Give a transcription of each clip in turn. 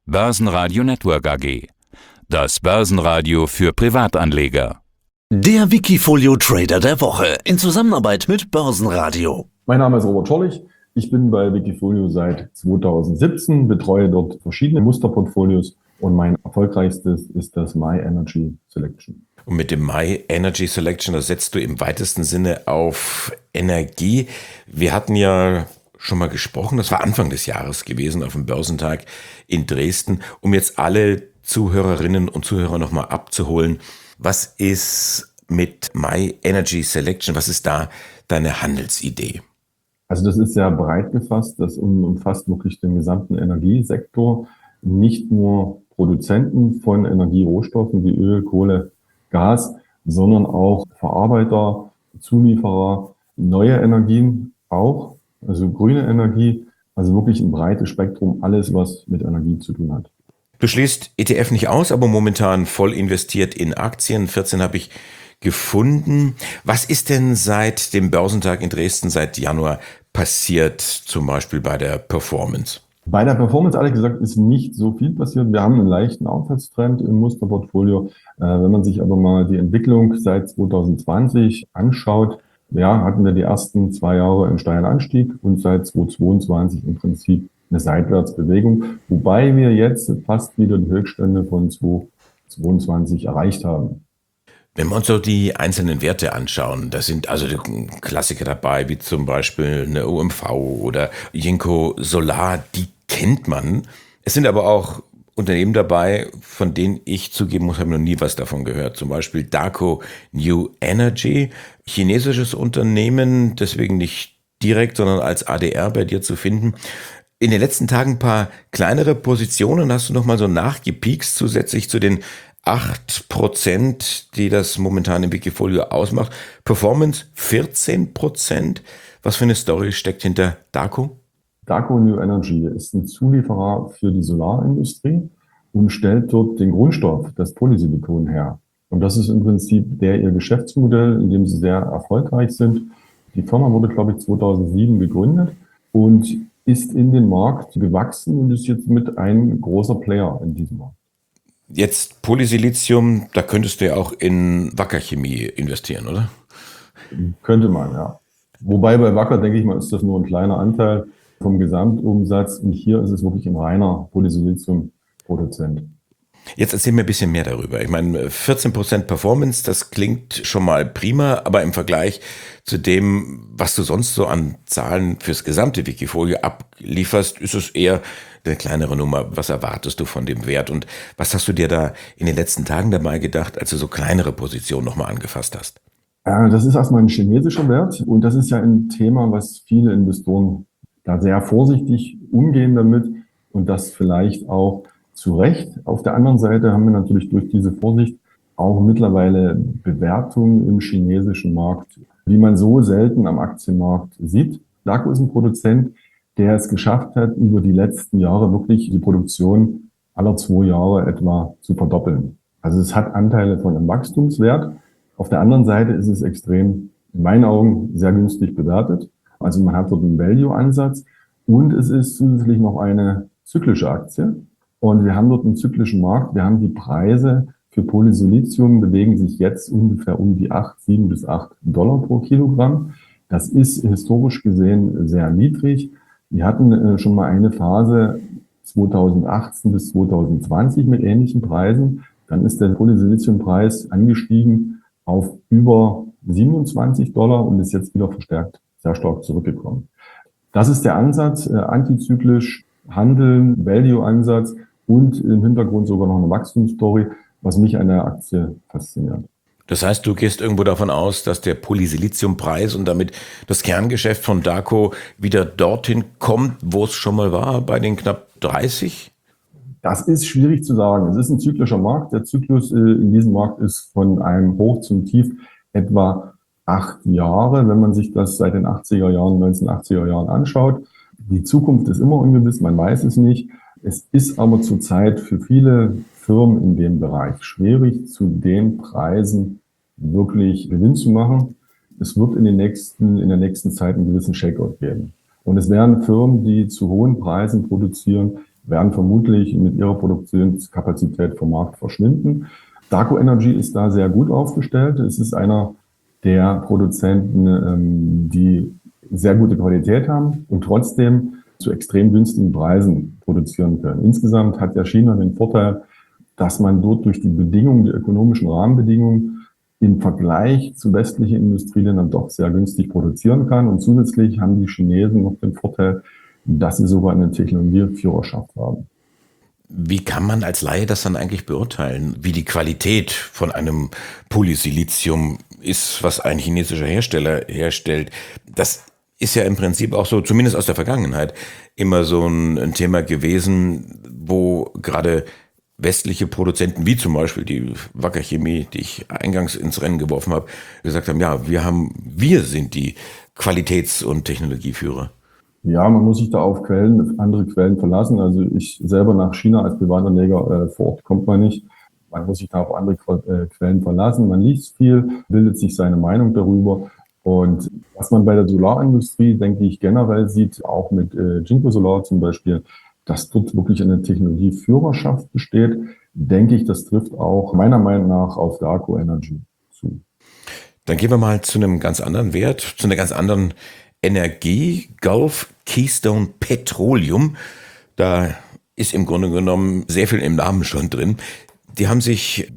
Börsenradio Network AG. Das Börsenradio für Privatanleger. Der Wikifolio Trader der Woche in Zusammenarbeit mit Börsenradio. Mein Name ist Robert Schorlich. Ich bin bei Wikifolio seit 2017, betreue dort verschiedene Musterportfolios und mein erfolgreichstes ist das My Energy Selection. Und mit dem My Energy Selection, das setzt du im weitesten Sinne auf Energie. Wir hatten ja schon mal gesprochen, das war Anfang des Jahres gewesen auf dem Börsentag in Dresden, um jetzt alle Zuhörerinnen und Zuhörer nochmal abzuholen. Was ist mit My Energy Selection, was ist da deine Handelsidee? Also das ist sehr breit gefasst, das umfasst wirklich den gesamten Energiesektor, nicht nur Produzenten von Energierohstoffen wie Öl, Kohle, Gas, sondern auch Verarbeiter, Zulieferer, neue Energien auch, also grüne Energie, also wirklich ein breites Spektrum, alles was mit Energie zu tun hat. Du schließt ETF nicht aus, aber momentan voll investiert in Aktien. 14 habe ich gefunden. Was ist denn seit dem Börsentag in Dresden seit Januar passiert, zum Beispiel bei der Performance? Bei der Performance, ehrlich gesagt, ist nicht so viel passiert. Wir haben einen leichten Aufwärtstrend im Musterportfolio. Wenn man sich aber mal die Entwicklung seit 2020 anschaut, ja, hatten wir die ersten 2 Jahre einen steilen Anstieg und seit 2022 im Prinzip eine Seitwärtsbewegung, wobei wir jetzt fast wieder die Höchststände von 2022 erreicht haben. Wenn wir uns so die einzelnen Werte anschauen, da sind also die Klassiker dabei, wie zum Beispiel eine OMV oder Jinko Solar, die kennt man. Es sind aber auch Unternehmen dabei, von denen ich zugeben muss, habe noch nie was davon gehört. Zum Beispiel Daqo New Energy, chinesisches Unternehmen, deswegen nicht direkt, sondern als ADR bei dir zu finden. In den letzten Tagen ein paar kleinere Positionen, hast du nochmal so nachgepiekst, zusätzlich zu den 8%, die das momentan im Wikifolio ausmacht. Performance 14%. Was für eine Story steckt hinter Daqo? Daqo New Energy ist ein Zulieferer für die Solarindustrie und stellt dort den Grundstoff, das Polysilikon her. Und das ist im Prinzip ihr Geschäftsmodell, in dem sie sehr erfolgreich sind. Die Firma wurde, glaube ich, 2007 gegründet und ist in den Markt gewachsen und ist jetzt mit ein großer Player in diesem Markt. Jetzt Polysilizium, da könntest du ja auch in Wacker Chemie investieren, oder? Könnte man, ja. Wobei bei Wacker, denke ich mal, ist das nur ein kleiner Anteil vom Gesamtumsatz. Und hier ist es wirklich ein reiner Polysilizium-Produzent. Jetzt erzähl mir ein bisschen mehr darüber. Ich meine, 14% Performance, das klingt schon mal prima, aber im Vergleich zu dem, was du sonst so an Zahlen fürs gesamte Wikifolio ablieferst, ist es eher eine kleinere Nummer. Was erwartest du von dem Wert und was hast du dir da in den letzten Tagen dabei gedacht, als du so kleinere Positionen nochmal angefasst hast? Das ist erstmal ein chinesischer Wert und das ist ja ein Thema, was viele Investoren da sehr vorsichtig umgehen damit und das vielleicht auch zu Recht. Auf der anderen Seite haben wir natürlich durch diese Vorsicht auch mittlerweile Bewertungen im chinesischen Markt, die man so selten am Aktienmarkt sieht. Daqo ist ein Produzent, der es geschafft hat, über die letzten Jahre wirklich die Produktion aller 2 Jahre etwa zu verdoppeln. Also es hat Anteile von einem Wachstumswert. Auf der anderen Seite ist es extrem, in meinen Augen, sehr günstig bewertet. Also man hat dort einen Value-Ansatz und es ist zusätzlich noch eine zyklische Aktie. Und wir haben dort einen zyklischen Markt. Wir haben die Preise für Polysilizium bewegen sich jetzt ungefähr um die 7 bis 8 Dollar pro Kilogramm. Das ist historisch gesehen sehr niedrig. Wir hatten schon mal eine Phase 2018 bis 2020 mit ähnlichen Preisen. Dann ist der Polysiliziumpreis angestiegen auf über 27 Dollar und ist jetzt wieder verstärkt sehr stark zurückgekommen. Das ist der Ansatz, antizyklisch handeln, Value-Ansatz und im Hintergrund sogar noch eine Wachstumsstory, was mich an der Aktie fasziniert. Das heißt, du gehst irgendwo davon aus, dass der Polysiliziumpreis und damit das Kerngeschäft von Daqo wieder dorthin kommt, wo es schon mal war, bei den knapp 30? Das ist schwierig zu sagen. Es ist ein zyklischer Markt. Der Zyklus in diesem Markt ist von einem Hoch zum Tief etwa 8 Jahre, wenn man sich das seit den 80er Jahren, 1980er Jahren anschaut. Die Zukunft ist immer ungewiss, man weiß es nicht. Es ist aber zurzeit für viele Firmen in dem Bereich schwierig, zu den Preisen wirklich Gewinn zu machen. Es wird in der nächsten Zeit einen gewissen Shakeout geben. Und es werden Firmen, die zu hohen Preisen produzieren, werden vermutlich mit ihrer Produktionskapazität vom Markt verschwinden. Daqo Energy ist da sehr gut aufgestellt. Es ist einer der Produzenten, die sehr gute Qualität haben und trotzdem zu extrem günstigen Preisen produzieren können. Insgesamt hat ja China den Vorteil, dass man dort durch die Bedingungen, die ökonomischen Rahmenbedingungen im Vergleich zu westlichen Industrieländern doch sehr günstig produzieren kann. Und zusätzlich haben die Chinesen noch den Vorteil, dass sie sogar eine Technologieführerschaft haben. Wie kann man als Laie das dann eigentlich beurteilen, wie die Qualität von einem Polysilizium ist, was ein chinesischer Hersteller herstellt? Das ist ja im Prinzip auch so, zumindest aus der Vergangenheit, immer so ein Thema gewesen, wo gerade westliche Produzenten, wie zum Beispiel die Wacker Chemie, die ich eingangs ins Rennen geworfen habe, gesagt haben, ja, wir sind die Qualitäts- und Technologieführer. Ja, man muss sich da auf andere Quellen verlassen. Also ich selber nach China als Privatanleger vor Ort kommt man nicht. Man muss sich da auf andere Quellen verlassen. Man liest viel, bildet sich seine Meinung darüber. Und was man bei der Solarindustrie, denke ich, generell sieht, auch mit Jinko Solar zum Beispiel, dass dort wirklich eine Technologieführerschaft besteht, denke ich, das trifft auch meiner Meinung nach auf Daqo Energy zu. Dann gehen wir mal zu einem ganz anderen Wert, zu einer ganz anderen Energie, Gulf Keystone Petroleum. Da ist im Grunde genommen sehr viel im Namen schon drin. Die haben sich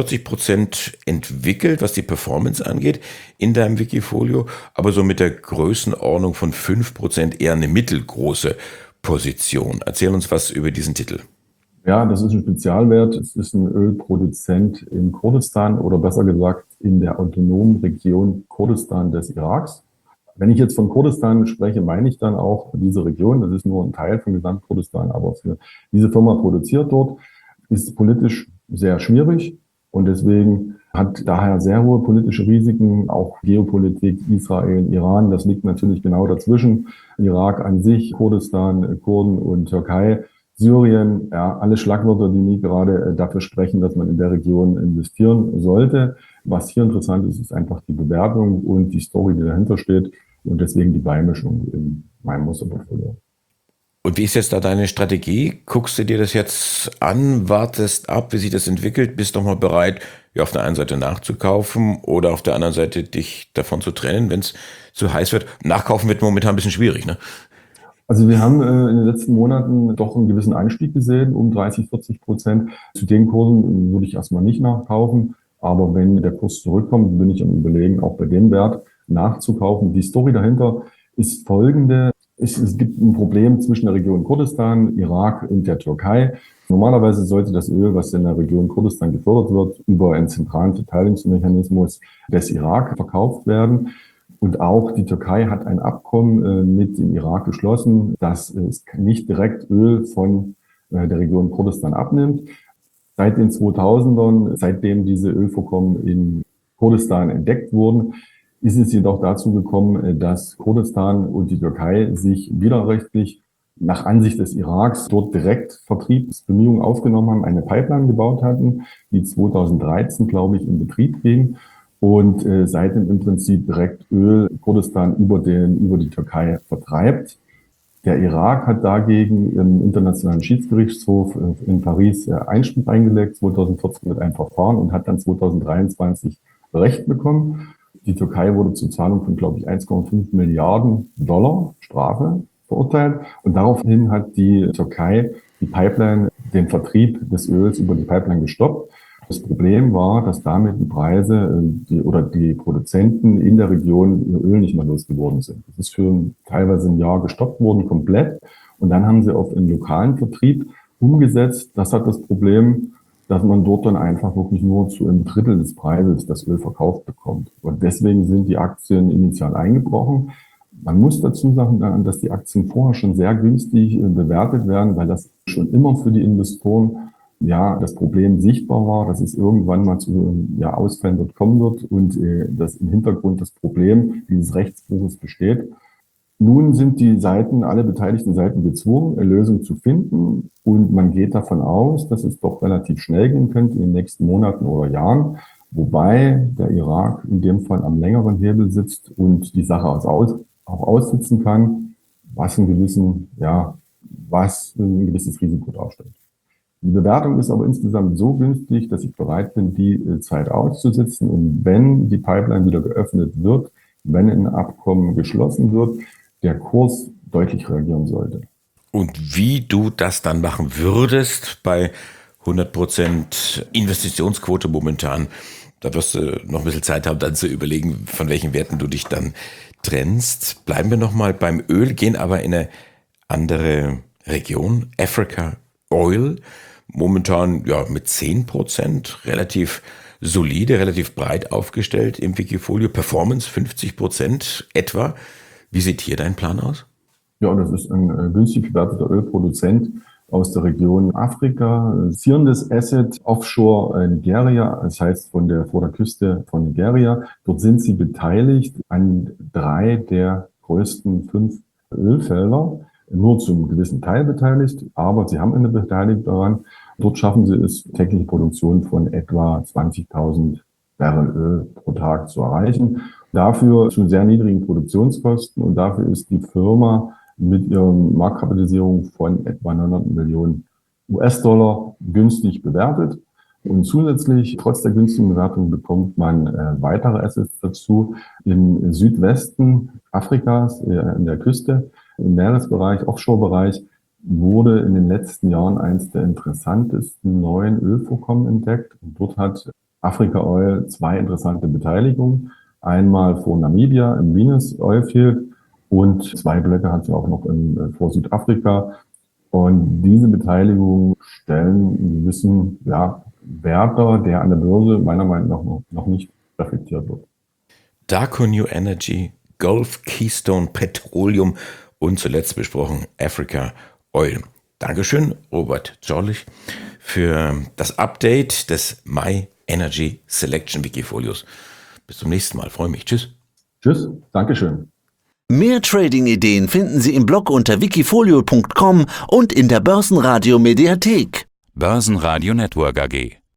40% entwickelt, was die Performance angeht, in deinem Wikifolio, aber so mit der Größenordnung von 5% eher eine mittelgroße Position. Erzähl uns was über diesen Titel. Ja, das ist ein Spezialwert. Es ist ein Ölproduzent in Kurdistan oder besser gesagt in der autonomen Region Kurdistan des Iraks. Wenn ich jetzt von Kurdistan spreche, meine ich dann auch diese Region. Das ist nur ein Teil von Gesamtkurdistan, aber für diese Firma produziert dort, ist politisch sehr schwierig und deswegen hat daher sehr hohe politische Risiken, auch Geopolitik, Israel, Iran, das liegt natürlich genau dazwischen, Irak an sich, Kurdistan, Kurden und Türkei, Syrien, ja, alle Schlagwörter, die nie gerade dafür sprechen, dass man in der Region investieren sollte. Was hier interessant ist, ist einfach die Bewertung und die Story, die dahinter steht und deswegen die Beimischung in meinem Musterportfolio. Und wie ist jetzt da deine Strategie? Guckst du dir das jetzt an, wartest ab, wie sich das entwickelt, bist doch mal bereit, auf der einen Seite nachzukaufen oder auf der anderen Seite dich davon zu trennen, wenn es zu heiß wird? Nachkaufen wird momentan ein bisschen schwierig, ne? Also wir haben in den letzten Monaten doch einen gewissen Anstieg gesehen, um 30-40%. Zu den Kursen würde ich erstmal nicht nachkaufen, aber wenn der Kurs zurückkommt, bin ich am Überlegen, auch bei dem Wert nachzukaufen. Die Story dahinter ist folgende. Es gibt ein Problem zwischen der Region Kurdistan, Irak und der Türkei. Normalerweise sollte das Öl, was in der Region Kurdistan gefördert wird, über einen zentralen Verteilungsmechanismus des Irak verkauft werden. Und auch die Türkei hat ein Abkommen mit dem Irak geschlossen, dass es nicht direkt Öl von der Region Kurdistan abnimmt. Seit den 2000ern, seitdem diese Ölvorkommen in Kurdistan entdeckt wurden, ist es jedoch dazu gekommen, dass Kurdistan und die Türkei sich widerrechtlich nach Ansicht des Iraks dort direkt Vertriebsbemühungen aufgenommen haben, eine Pipeline gebaut hatten, die 2013, glaube ich, in Betrieb ging und seitdem im Prinzip direkt Öl Kurdistan über die Türkei vertreibt. Der Irak hat dagegen im Internationalen Schiedsgerichtshof in Paris Einspruch eingelegt, 2014 mit einem Verfahren und hat dann 2023 Recht bekommen. Die Türkei wurde zur Zahlung von, glaube ich, 1,5 Milliarden Dollar Strafe verurteilt. Und daraufhin hat die Türkei die Pipeline, den Vertrieb des Öls über die Pipeline gestoppt. Das Problem war, dass damit die Preise die Produzenten in der Region ihr Öl nicht mehr losgeworden sind. Das ist für teilweise ein Jahr gestoppt worden, komplett. Und dann haben sie auf einen lokalen Vertrieb umgesetzt. Das hat das Problem, dass man dort dann einfach wirklich nur zu einem Drittel des Preises das Öl verkauft bekommt. Und deswegen sind die Aktien initial eingebrochen. Man muss dazu sagen, dass die Aktien vorher schon sehr günstig bewertet werden, weil das schon immer für die Investoren das Problem sichtbar war, dass es irgendwann mal zu Ausfällen dort kommen wird und dass im Hintergrund das Problem dieses Rechtsbruches besteht. Nun sind alle beteiligten Seiten gezwungen, eine Lösung zu finden und man geht davon aus, dass es doch relativ schnell gehen könnte in den nächsten Monaten oder Jahren, wobei der Irak in dem Fall am längeren Hebel sitzt und die Sache auch aussitzen kann, was einen gewissen was ein gewisses Risiko darstellt. Die Bewertung ist aber insgesamt so günstig, dass ich bereit bin, die Zeit auszusitzen. Und wenn die Pipeline wieder geöffnet wird, wenn ein Abkommen geschlossen wird, der Kurs deutlich reagieren sollte. Und wie du das dann machen würdest bei 100% Investitionsquote momentan, da wirst du noch ein bisschen Zeit haben, dann zu überlegen, von welchen Werten du dich dann trennst. Bleiben wir nochmal beim Öl, gehen aber in eine andere Region, Africa Oil. Momentan ja mit 10%, relativ solide, relativ breit aufgestellt im Wikifolio. Performance 50% etwa. Wie sieht hier dein Plan aus? Ja, das ist ein günstig bewerteter Ölproduzent aus der Region Afrika. Zierendes Asset offshore Nigeria, das heißt vor der Küste von Nigeria. Dort sind sie beteiligt an 3 der größten 5 Ölfelder. Nur zum gewissen Teil beteiligt, aber sie haben eine Beteiligung daran. Dort schaffen sie es, tägliche Produktion von etwa 20.000 Barrel Öl pro Tag zu erreichen. Dafür zu sehr niedrigen Produktionskosten und dafür ist die Firma mit ihrer Marktkapitalisierung von etwa 900 Millionen US-Dollar günstig bewertet. Und zusätzlich, trotz der günstigen Bewertung, bekommt man weitere Assets dazu. Im Südwesten Afrikas, in der Küste, im Meeresbereich, Offshore-Bereich, wurde in den letzten Jahren eines der interessantesten neuen Ölvorkommen entdeckt. Und dort hat Africa Oil 2 interessante Beteiligungen. Einmal vor Namibia im Venus Oilfield und 2 Blöcke hat sie auch noch vor Südafrika. Und diese Beteiligungen stellen einen gewissen Wert dar, der an der Börse meiner Meinung nach noch nicht reflektiert wird. Daqo New Energy, Gulf Keystone Petroleum und zuletzt besprochen Africa Oil. Dankeschön, Robert Czorlich, für das Update des My Energy Selection Wikifolios. Bis zum nächsten Mal. Freue mich. Tschüss. Tschüss. Dankeschön. Mehr Trading-Ideen finden Sie im Blog unter wikifolio.com und in der Börsenradio Mediathek. Börsenradio Network AG.